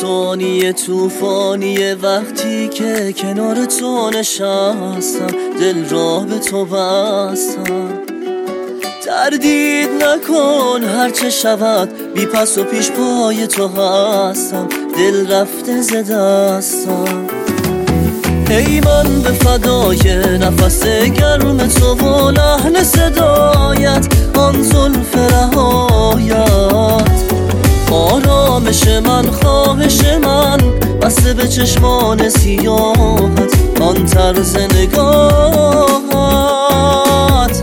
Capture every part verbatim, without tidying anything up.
ثانیه توفانیه وقتی که کنار تو نشستم، دل را به تو بستم. تردید نکن هرچه شود، بی پس و پیش پای تو هستم، دل رفته ز دستم. ای من به فدای نفس گرم تو و لحن صدایت، آن زلف رهایت، آرامش من، خواهش من، بسته به چشمان سیاهت، آن طرز نگاهت.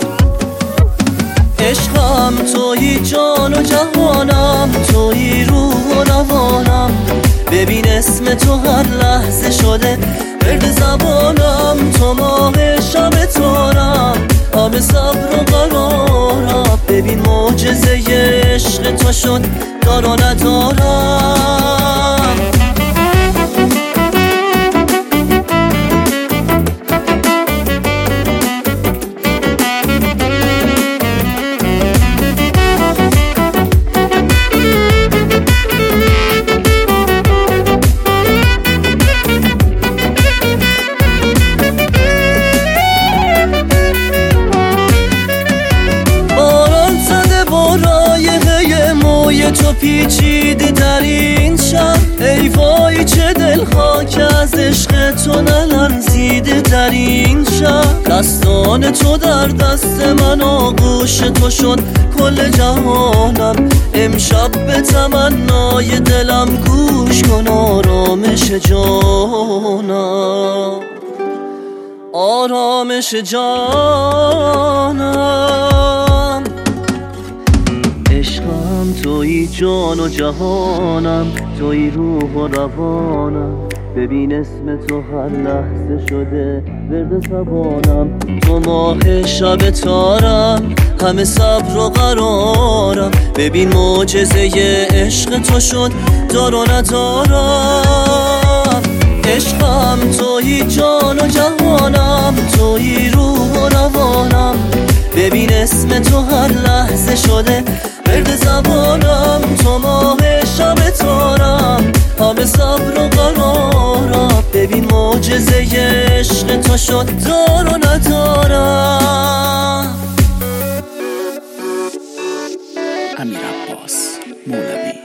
عشقم تویی، جان و جهانم تویی، روح و روانم. ببین اسم تو هر لحظه شده ورد زبانم. تو ماه شب تارم، آب صبر و قرارم. ببین معجزه عشق تو شد دار و ندارم. تو پیچیده در این شب، ای وای چه دلها که از عشق تو نلرزیده در این شب. دستان تو در دست من، آغوش تو شد کل جهانم. امشب به تمنای دلم گوش کن، آرامش جانم، آرامش جانم. عشقم تویی، جان و جهانم تویی، روح و روانم. ببین اسم تو هر لحظه شده ورد زبانم. تو ماه شب تارم، همه صبر و قرارم. ببین معجزه عشق تو شد دار و ندارم. عشقم تویی، جان و جهانم تویی، روح و روانم. ببین اسم تو هر لحظه شده ورد زبانم. تو ماه شب تارم، همه صبر و قرارم. ببین معجزه عشق تو شد دار و ندارم. امیر عباس مولوی.